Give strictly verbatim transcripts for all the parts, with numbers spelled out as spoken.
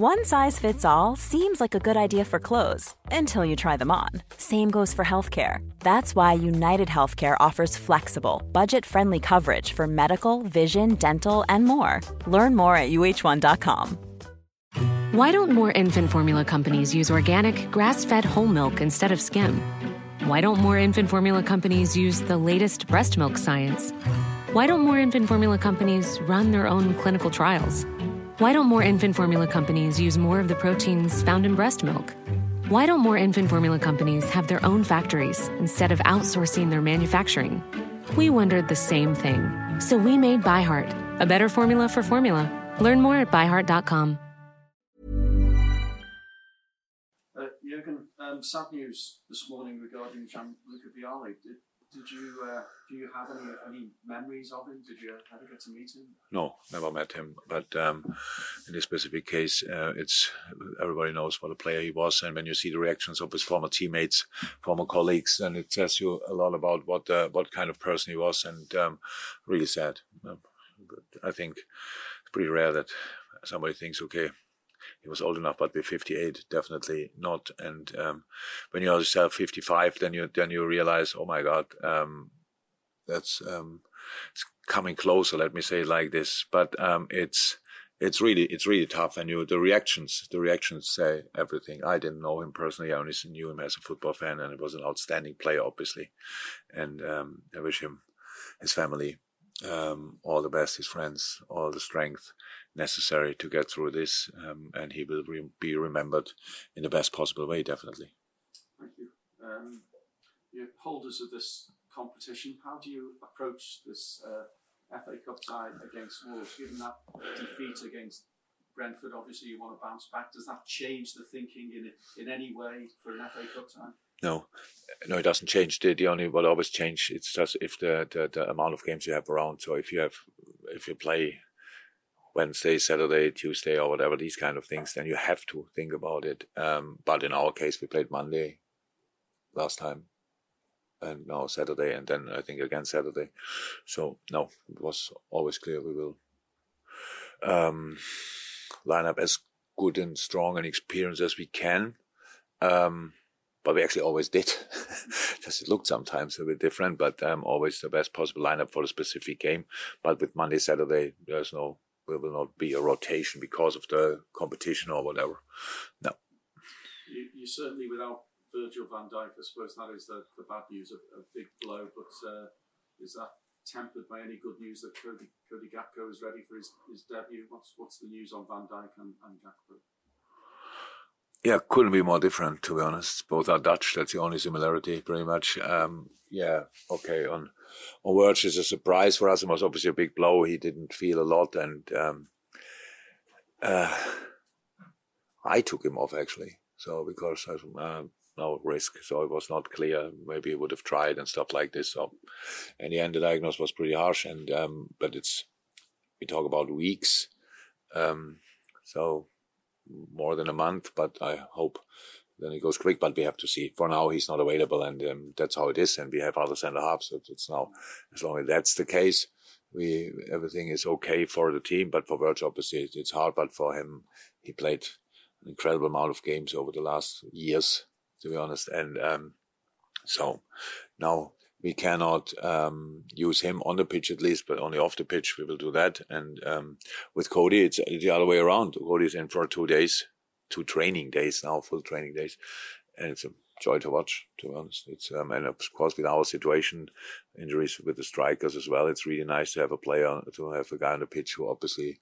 One size fits all seems like a good idea for clothes until you try them on. Same goes for healthcare. That's why United Healthcare offers flexible, budget-friendly coverage for medical, vision, dental, and more. Learn more at U H one dot com. Why don't more infant formula companies use organic, grass-fed whole milk instead of skim? Why don't more infant formula companies use the latest breast milk science? Why don't more infant formula companies run their own clinical trials? Why don't more infant formula companies use more of the proteins found in breast milk? Why don't more infant formula companies have their own factories instead of outsourcing their manufacturing? We wondered the same thing. So we made ByHeart, a better formula for formula. Learn more at by heart dot com. Uh, Jürgen, um, sad news this morning regarding Gianluca Vialli. Did, did you uh, do you have any any memories of him? Did you ever get to meet him? No, never met him. But um, in this specific case, uh, it's everybody knows what a player he was, and when you see the reactions of his former teammates, former colleagues, then it tells you a lot about what uh, what kind of person he was, and um, really sad. Um, but I think it's pretty rare that somebody thinks, okay, he was old enough, but with fifty-eight, definitely not. And um, when you're yourself fifty-five, then you then you realize, oh my God, um, that's um, it's coming closer. Let me say it like this. But um, it's it's really it's really tough. And you the reactions the reactions say everything. I didn't know him personally. I only knew him as a football fan, and he was an outstanding player, obviously. And um, I wish him, his family, um, all the best, his friends, all the strength necessary to get through this, um, and he will re- be remembered in the best possible way, definitely. Thank you. Um, you're holders of this competition. How do you approach this uh, F A Cup tie against Wolves? Given that defeat against Brentford, obviously you want to bounce back. Does that change the thinking in in any way for an F A Cup tie? No, no, it doesn't change. The, the only what always change it's just if the, the the amount of games you have around. So if you have if you play Wednesday, Saturday, Tuesday, or whatever, these kind of things, then you have to think about it. Um, but in our case, we played Monday last time, and now Saturday, and then I think again Saturday. So no, it was always clear we will um, line up as good and strong and experienced as we can. Um, but we actually always did. Just it looked sometimes a bit different, but um, always the best possible lineup for the specific game. But with Monday, Saturday, there's no. There will not be a rotation because of the competition or whatever. No. You, you certainly, without Virgil van Dijk, I suppose that is the, the bad news, a, a big blow. But uh, is that tempered by any good news that Cody, Cody Gakpo is ready for his, his debut? What's what's the news on Van Dijk and, and Gakpo? Yeah, couldn't be more different, to be honest. Both are Dutch. That's the only similarity, pretty much. Um, yeah, okay. On on Virgil, it's a surprise for us. It was obviously a big blow. He didn't feel a lot, and um, uh, I took him off actually. So because I uh, no risk, so it was not clear. Maybe he would have tried and stuff like this. So in the end, the diagnosis was pretty harsh, and um, but it's we talk about weeks. Um, so. More than a month, but I hope then it goes quick. But we have to see. For now, he's not available, and um, that's how it is. And we have other centre halves, so it's now as long as that's the case, we everything is okay for the team. But for Virgil, obviously, it's hard. But for him, he played an incredible amount of games over the last years, to be honest. And um, so now we cannot um, use him on the pitch at least, but only off the pitch we will do that. And um, with Cody, it's the other way around. Cody's in for two days, two training days now, full training days, and it's a joy to watch. To be honest, it's um, and of course with our situation, injuries with the strikers as well. It's really nice to have a player, to have a guy on the pitch who obviously.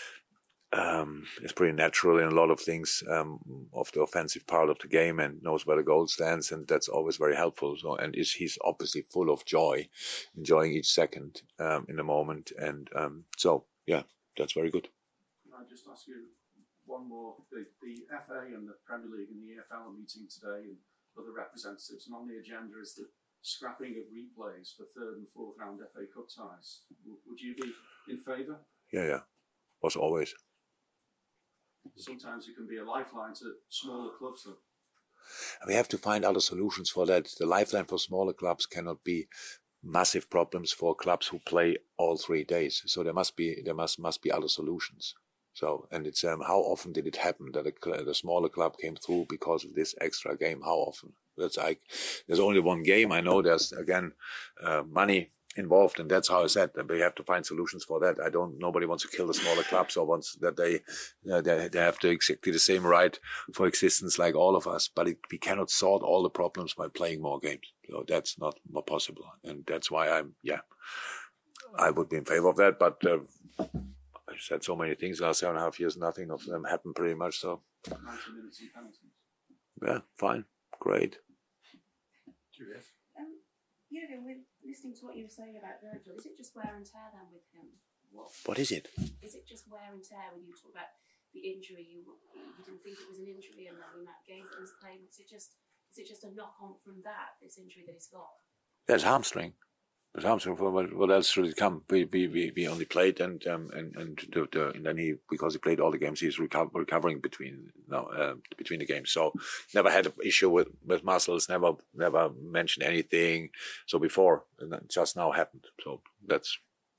Um, is pretty natural in a lot of things um, of the offensive part of the game and knows where the goal stands, and that's always very helpful. So, and is he's obviously full of joy, enjoying each second um, in the moment, and um, so yeah, that's very good. Can I just ask you one more? The, the F A and the Premier League and the E F L are meeting today, and other representatives, and on the agenda is the scrapping of replays for third and fourth round F A Cup ties. W- would you be in favour? Yeah, yeah, was always. Sometimes it can be a lifeline to smaller clubs, though. We have to find other solutions for that. The lifeline for smaller clubs cannot be massive problems for clubs who play all three days. So there must be there must must be other solutions. So, and it's um, how often did it happen that a, the smaller club came through because of this extra game? How often? That's like, there's only one game. I know there's again uh, money involved, and that's how I said that we have to find solutions for that. I don't. Nobody wants to kill the smaller clubs or wants that they uh, they, they have to exactly the same right for existence like all of us. But it, we cannot solve all the problems by playing more games. So that's not, not possible, and that's why I'm yeah, I would be in favor of that. But uh, I said so many things last seven and a half years. Nothing of them happened pretty much. So ninety minutes and penalties. Yeah, fine, great. Juliet. Um, Jürgen, with listening to what you were saying about Virgil, is it just wear and tear then with him? What, what is it? Is it just wear and tear when you talk about the injury? You you didn't think it was an injury, and then the amount of games that he's played. Is it just is it just a knock on from that? This injury that he's got. That's hamstring. It's hamstring. For what, what else should it come? We we we, we only played and um and and, the, the, and then he because he played all the games, he's reco- recovering between now uh, between the games. So never had an issue with, with muscles. Never never mentioned anything. So before, and that just now happened. So that's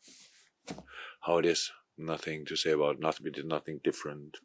how it is. Nothing to say about. Nothing. We did nothing different.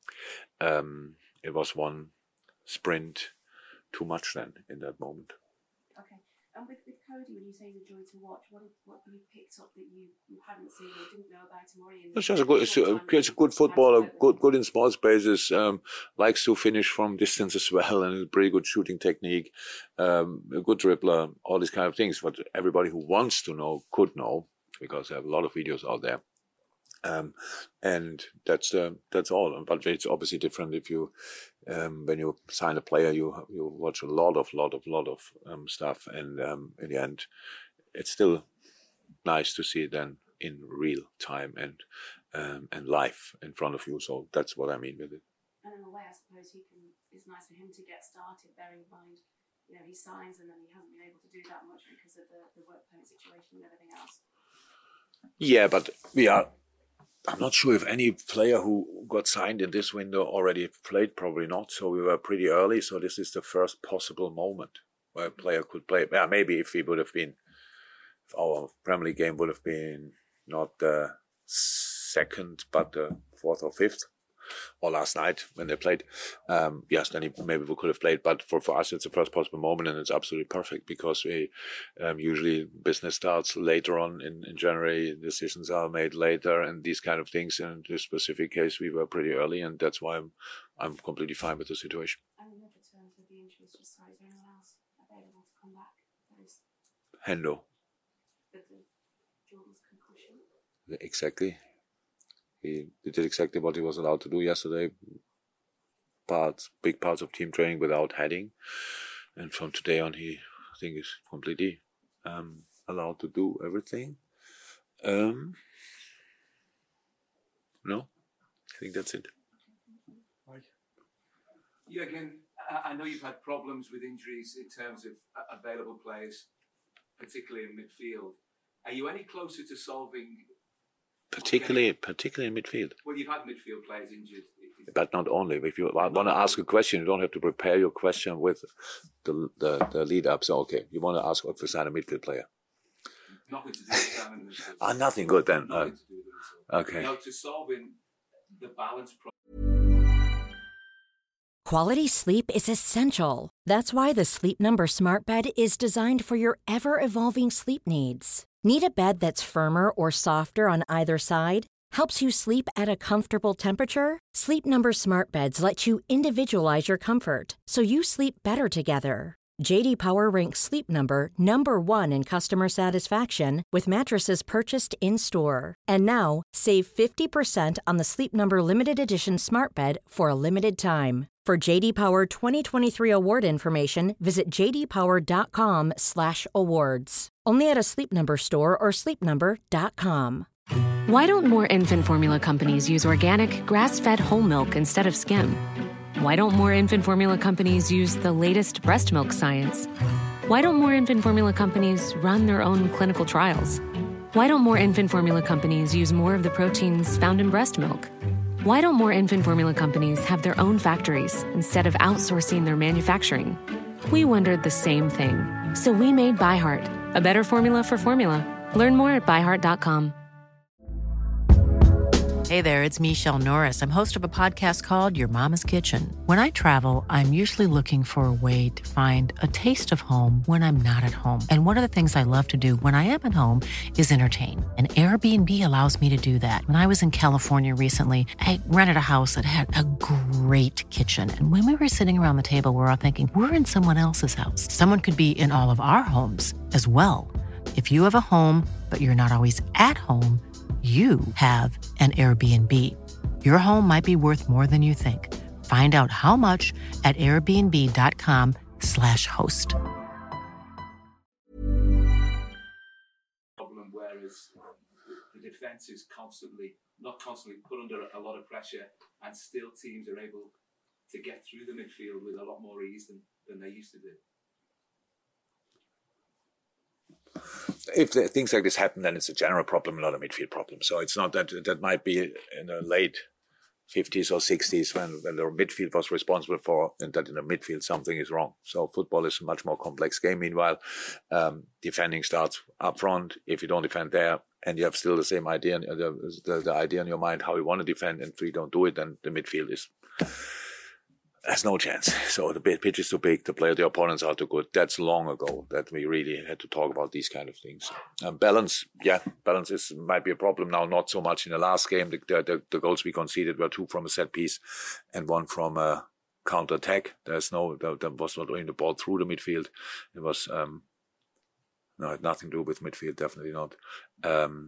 Um, it was one sprint too much then in that moment. Okay. And with, with Cody, when you say he's a joy to watch, what have, what have you picked up that you, you hadn't seen or didn't know about him already? It's just a good, it's a, it's a good footballer, good, good in small spaces, um, likes to finish from distance as well, and a pretty good shooting technique, um, a good dribbler, all these kind of things. But everybody who wants to know could know, because I have a lot of videos out there. Um, and that's, uh, that's all. But it's obviously different if you, um, when you sign a player, you, you watch a lot of, lot of, lot of, um, stuff. And, um, in the end, it's still nice to see it then in real time and, um, and live in front of you. So that's what I mean with it. And in a way, I suppose he can, it's nice for him to get started, bearing in mind, you know, he signs and then he hasn't been able to do that much because of the, the work permit situation and everything else. Yeah, but we are, I'm not sure if any player who got signed in this window already played, probably not. So we were pretty early. So this is the first possible moment where a player could play. Yeah, maybe if he would have been, if our Premier League game would have been not the second, but the fourth or fifth, or last night when they played. Um, yes, then he, maybe we could have played. But for, for us, it's the first possible moment, and it's absolutely perfect because we um, usually business starts later on in, in January. Decisions are made later, and these kind of things. In this specific case, we were pretty early, and that's why I'm I'm completely fine with the situation. And in other terms of the injuries, just sorry, is there anyone else available to come back? That is Hendo. with the Jordan's concussion. Exactly. He, he did exactly what he was allowed to do yesterday. Parts, big parts of team training without heading. And from today on, he, I think, is completely um, allowed to do everything. Um, no, I think that's it. Jürgen, I know you've had problems with injuries in terms of available players, particularly in midfield. Are you any closer to solving... Particularly, okay. particularly in midfield. Well, you've had midfield players injured. But not only. If you want to ask a question, you don't have to prepare your question with the the, the lead up. So, okay, you want to ask if we sign a midfield player. Nothing to do with signing midfield. Ah, nothing good then. Nothing uh, to do with it. Okay. Now, to solving the balance problem. Quality sleep is essential. That's why the Sleep Number Smart Bed is designed for your ever-evolving sleep needs. Need a bed that's firmer or softer on either side? Helps you sleep at a comfortable temperature? Sleep Number Smart Beds let you individualize your comfort so you sleep better together. J D Power ranks Sleep Number number one in customer satisfaction with mattresses purchased in-store. And now, save fifty percent on the Sleep Number Limited Edition Smart Bed for a limited time. For J D Power twenty twenty-three award information, visit j d power dot com slash awards. Only at a Sleep Number store or sleep number dot com. Why don't more infant formula companies use organic, grass-fed whole milk instead of skim? Why don't more infant formula companies use the latest breast milk science? Why don't more infant formula companies run their own clinical trials? Why don't more infant formula companies use more of the proteins found in breast milk? Why don't more infant formula companies have their own factories instead of outsourcing their manufacturing? We wondered the same thing. So we made ByHeart, a better formula for formula. Learn more at by heart dot com. Hey there, it's Michelle Norris. I'm host of a podcast called Your Mama's Kitchen. When I travel, I'm usually looking for a way to find a taste of home when I'm not at home. And one of the things I love to do when I am at home is entertain. And Airbnb allows me to do that. When I was in California recently, I rented a house that had a great kitchen. And when we were sitting around the table, we were all thinking, we're in someone else's house. Someone could be in all of our homes as well. If you have a home, but you're not always at home, you have an Airbnb. Your home might be worth more than you think. Find out how much at airbnb.com slash host. Problem, whereas the defence is constantly, not constantly put under a lot of pressure, and still teams are able to get through the midfield with a lot more ease than, than they used to do. If the, things like this happen, then it's a general problem, not a midfield problem. So it's not that that might be in the late fifties or sixties when, when the midfield was responsible for, and that in the midfield something is wrong. So football is a much more complex game. Meanwhile, um, defending starts up front. If you don't defend there, and you have still the same idea, the, the, the idea in your mind how you want to defend, and if you don't do it, then the midfield is... There's no chance. So the pitch is too big, the player, the opponents are too good. That's long ago that we really had to talk about these kind of things. Um, balance, yeah, balance is might be a problem now. Not so much in the last game. The, the, the goals we conceded were two from a set piece and one from a counter attack. There's no, there, there was not only the ball through the midfield. It was um, no, it had nothing to do with midfield. Definitely not. Um,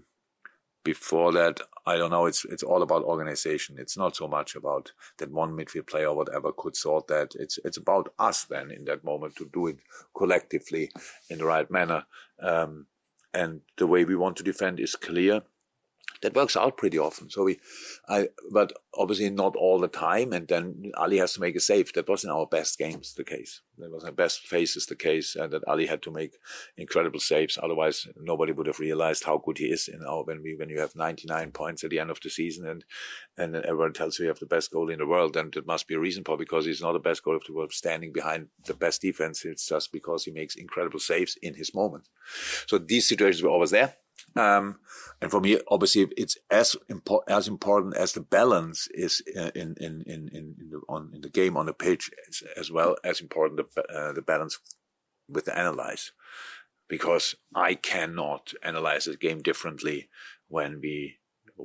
Before that, I don't know, it's it's all about organization. It's not so much about that one midfield player or whatever could sort that. It's it's about us then in that moment to do it collectively in the right manner. Um, and the way we want to defend is clear. That works out pretty often. So we, I, but obviously not all the time. And then Ali has to make a save. That was in our best games the case. That was our best phases the case, and that Ali had to make incredible saves. Otherwise, nobody would have realized how good he is. In our when we when you have ninety-nine points at the end of the season, and and then everyone tells you you have the best goalie in the world, then there must be a reason for. Because he's not the best goalie of the world, standing behind the best defense. It's just because he makes incredible saves in his moment. So these situations were always there. Um, and for me, obviously, it's as important as important as the balance is in in in in, in the on in the game on the pitch, as, as well as important the uh, the balance with the analyze, because I cannot analyze a game differently when we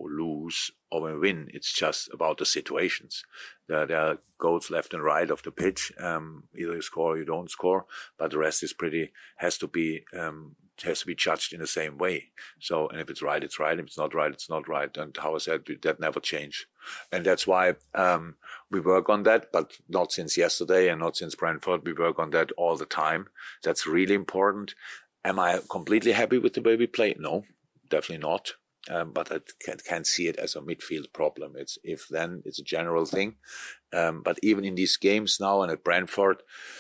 lose or when we win. It's just about the situations. There, there are goals left and right of the pitch. Um, either you score or you don't score, but the rest is pretty has to be. Um, has to be judged in the same way. So, and if it's right, it's right. If it's not right, it's not right. And how I said, that never changed. And that's why um, we work on that, but not since yesterday and not since Brentford. We work on that all the time. That's really important. Am I completely happy with the way we play? No, definitely not. Um, but I can't, can't see it as a midfield problem. It's if then it's a general thing. Um, but even in these games now and at Brentford,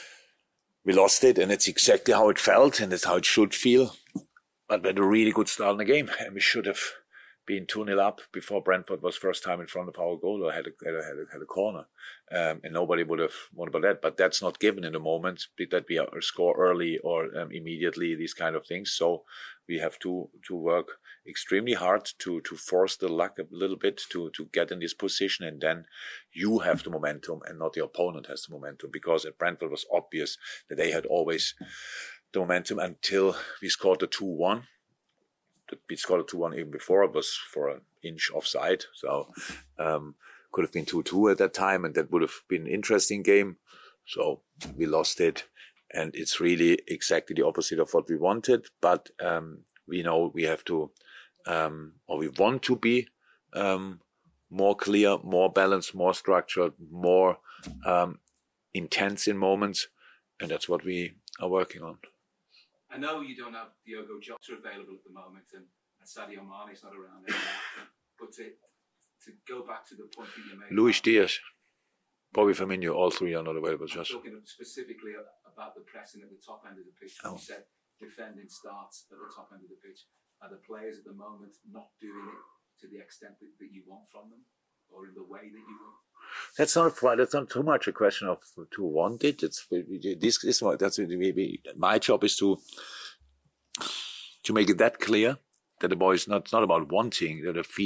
we lost it, and it's exactly how it felt, and it's how it should feel. But we had a really good start in the game, and we should have been two nil up before Brentford was first time in front of our goal or had a, had a, had a, had a corner. Um, and nobody would have won about that. But that's not given in the moment, that we score early or um, immediately, these kind of things. So we have to to work extremely hard to to force the luck a little bit to to get in this position, and then you have the momentum and not the opponent has the momentum, because at Brentford it was obvious that they had always the momentum until we scored the two one. We scored a two one even before. It was for an inch offside, so um, could have been two two at that time, and that would have been an interesting game. So we lost it, and it's really exactly the opposite of what we wanted. But um, we know we have to, um, or we want to be um, more clear, more balanced, more structured, more um, intense in moments, and that's what we are working on. I know you don't have Diogo Jota available at the moment, and, and Sadio Mane is not around anymore. But to, to go back to the point that you made, Luis Diaz, Bobby Firmino, all three are not available. I'm just talking specifically about the pressing at the top end of the pitch. Oh. You said defending starts at the top end of the pitch. Are the players at the moment not doing it to the extent that, that you want from them, or in the way that you want? That's not that's not too much a question of to want it. It's this is what that's maybe my job is to to make it that clear that the boys not not about wanting, that they feel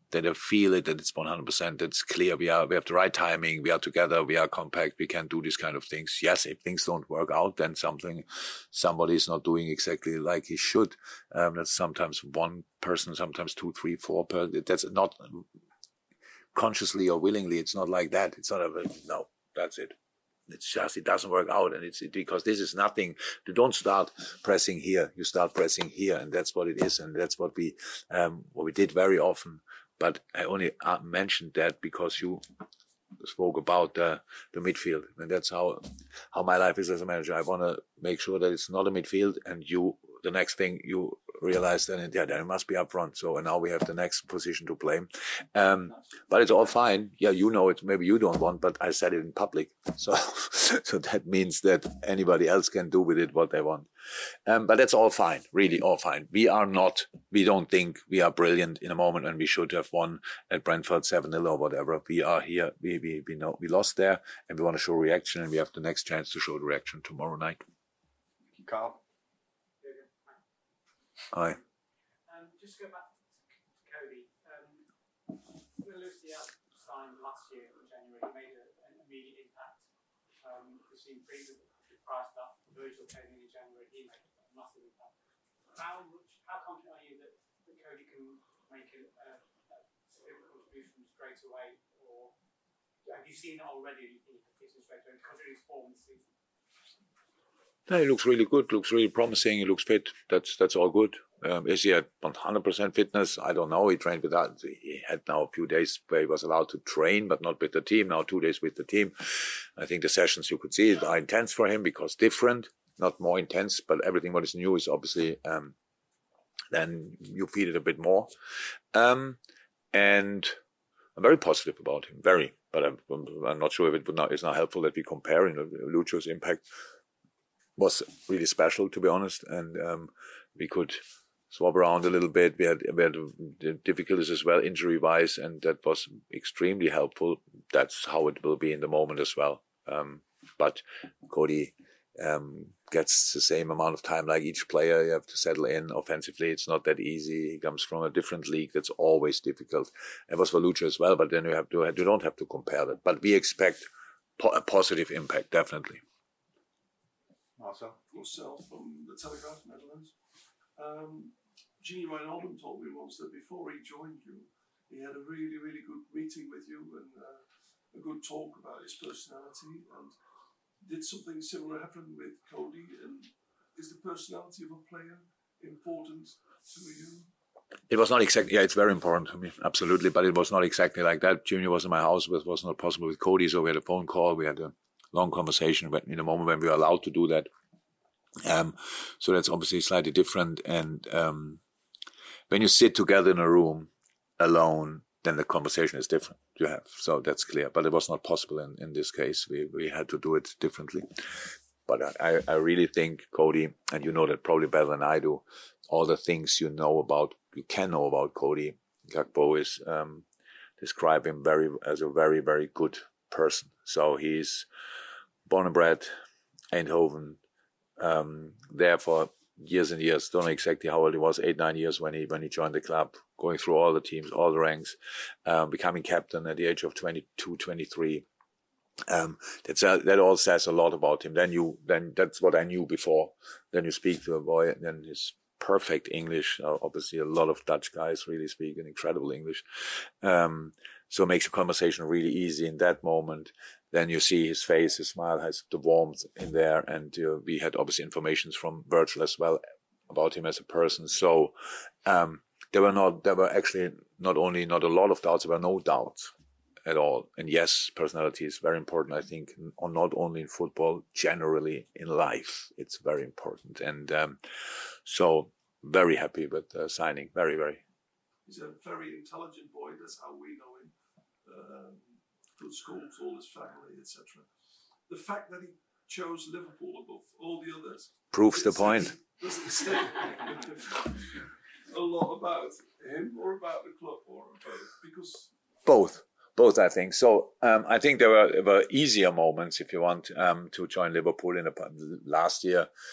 that they feel it, that it's one hundred percent, it's clear, we are, we have the right timing, we are together, we are compact, we can do these kind of things. Yes, if things don't work out, then something, somebody is not doing exactly like he should. Um, that's sometimes one person, sometimes two, three, four per. That's not consciously or willingly. It's not like that. It's not a, no, that's it. It's just, it doesn't work out. And it's because this is nothing. You don't start pressing here. You start pressing here. And that's what it is. And that's what we, um, what we did very often. But I only uh, mentioned that because you spoke about uh, the midfield. And that's how, how my life is as a manager. I want to make sure that it's not a midfield, and you, the next thing you realize then, yeah, then it must be up front. So, and now we have the next position to play. Um, but it's all fine. Yeah, you know it. Maybe you don't want, but I said it in public. So, so that means that anybody else can do with it what they want. Um, but that's all fine. Really all fine. We are not, we don't think we are brilliant in a moment and we should have won at Brentford seven nil or whatever. We are here. We, we, we know we lost there and we want to show reaction, and we have the next chance to show the reaction tomorrow night. Carl. Hi. Um, just go back to Coady. Um, Lucia signed last year in January, made a, an immediate impact. Um, we've seen previous prior stuff. Virgil came in in January, he made a massive impact. How much? How confident are you that, that Coady can make a, a, a significant contribution straight away, or have you seen it already? You think he can fit in straight away, considering his form this season? No, he looks really good, looks really promising, he looks fit. That's that's all good. Um, is he at one hundred percent fitness? I don't know. He trained with that. He had now a few days where he was allowed to train, but not with the team. Now two days with the team. I think the sessions, you could see, are intense for him because different, not more intense, but everything what is new is obviously, um, then you feel it a bit more. Um, and I'm very positive about him, very. But I'm, I'm not sure if it would not, it's not helpful that we compare. You know, Lucio's impact was really special, to be honest, and um, we could swap around a little bit. We had, we had difficulties as well, injury-wise, and that was extremely helpful. That's how it will be in the moment as well. Um, but Coady um, gets the same amount of time like each player. You have to settle in offensively. It's not that easy. He comes from a different league. That's always difficult. It was for Lucio as well, but then you have to, you don't have to compare that. But we expect po- a positive impact, definitely. Marcel. Marcel from the Telegraph, Netherlands. Um, Gini Wijnaldum told me once that before he joined you, he had a really, really good meeting with you and uh, a good talk about his personality. And did something similar happen with Coady? And is the personality of a player important to you? It was not exactly, yeah, it's very important to me, absolutely, but it was not exactly like that. Junior was in my house, but it was not possible with Coady, so we had a phone call, we had a long conversation, but in a moment when we were allowed to do that. Um, so that's obviously slightly different. And um, when you sit together in a room alone, then the conversation is different. You have, so that's clear. But it was not possible in, in this case. We we had to do it differently. But I, I really think Coady, and you know that probably better than I do, all the things you know about, you can know about Coady, Gakpo is um, describe him very as a very, very good person. So he's born and bred, Eindhoven, um, there for years and years. Don't know exactly how old he was, eight, nine years when he when he joined the club, going through all the teams, all the ranks, um, becoming captain at the age of twenty-two, twenty-three. Um, that's a, that all says a lot about him. Then you, then that's what I knew before. Then you speak to a boy, and then his perfect English. Uh, obviously, a lot of Dutch guys really speak an incredible English. Um, so it makes the conversation really easy in that moment. Then you see his face, his smile has the warmth in there, and uh, we had obviously information from Virgil as well about him as a person. So um, there were not, there were actually not only not a lot of doubts, there were no doubts at all. And yes, personality is very important, I think, not only in football, generally in life, it's very important. And um, so very happy with uh, signing, very, very. He's a very intelligent boy, that's how we know him. Um, good schools, all his family, et cetera. The fact that he chose Liverpool above all the others proves the point. Does it say a lot about him or about the club or both? Because both. Both, I think. So um, I think there were, there were easier moments, if you want, um, to join Liverpool in the last year.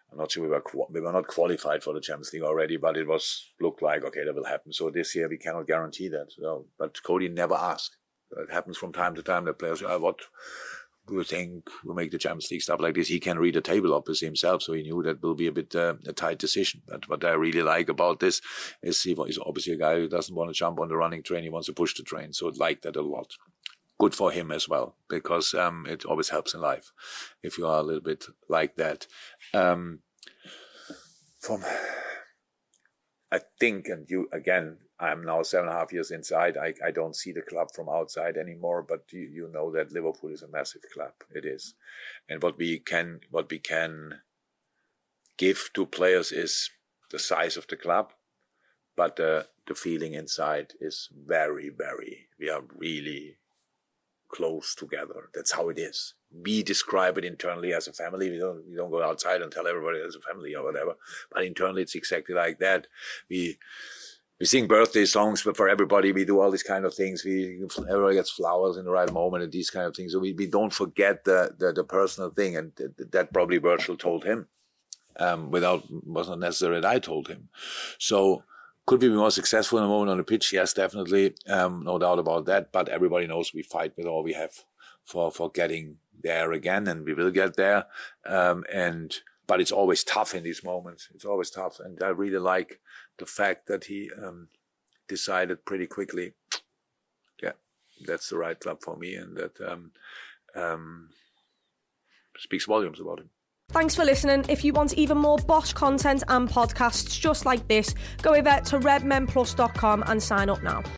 I'm not sure we were we were not qualified for the Champions League already, but it was looked like okay that will happen. So this year we cannot guarantee that. So, but Cody never asked. It happens from time to time that players, oh, what do you think will make the Champions League, stuff like this. He can read the table obviously himself, so he knew that will be a bit uh, a tight decision. But what I really like about this is he is obviously a guy who doesn't want to jump on the running train. He wants to push the train. So I like that a lot. Good for him as well, because um, it always helps in life if you are a little bit like that. Um, from, I think, and you again, I'm now seven and a half years inside. I, I don't see the club from outside anymore, but you, you know that Liverpool is a massive club. It is, and what we can what we can give to players is the size of the club, but uh, the feeling inside is very, very. We are really close together. That's how it is. We describe it internally as a family. We don't we don't go outside and tell everybody as a family or whatever. But internally, it's exactly like that. We we sing birthday songs for everybody. We do all these kind of things. We everybody gets flowers in the right moment and these kind of things. So we, we don't forget the, the the personal thing. And that probably Virgil told him. Um, without wasn't necessary that I told him. So. Could we be more successful in a moment on the pitch? Yes, definitely. Um, no doubt about that. But everybody knows we fight with all we have for, for getting there again, and we will get there. Um, and but it's always tough in these moments. It's always tough. And I really like the fact that he um, decided pretty quickly, yeah, that's the right club for me. And that um, um, speaks volumes about him. Thanks for listening. If you want even more Bosch content and podcasts just like this, go over to red men plus dot com and sign up now.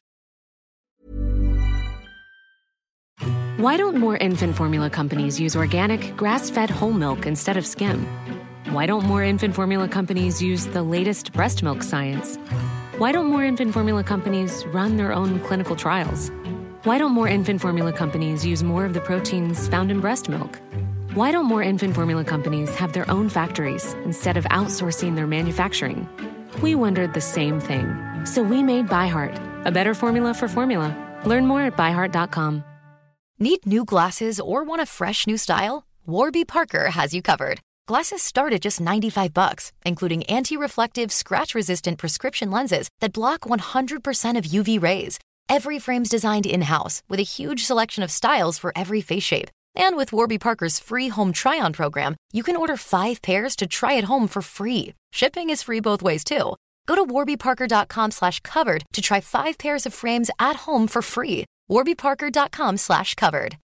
Why don't more infant formula companies use organic, grass-fed whole milk instead of skim? Why don't more infant formula companies use the latest breast milk science? Why don't more infant formula companies run their own clinical trials? Why don't more infant formula companies use more of the proteins found in breast milk? Why don't more infant formula companies have their own factories instead of outsourcing their manufacturing? We wondered the same thing. So we made ByHeart, a better formula for formula. Learn more at by heart dot com. Need new glasses or want a fresh new style? Warby Parker has you covered. Glasses start at just ninety-five bucks, including anti-reflective, scratch-resistant prescription lenses that block one hundred percent of U V rays. Every frame's designed in-house with a huge selection of styles for every face shape. And with Warby Parker's free home try-on program, you can order five pairs to try at home for free. Shipping is free both ways, too. Go to warby parker dot com slash covered to try five pairs of frames at home for free. warby parker dot com slash covered.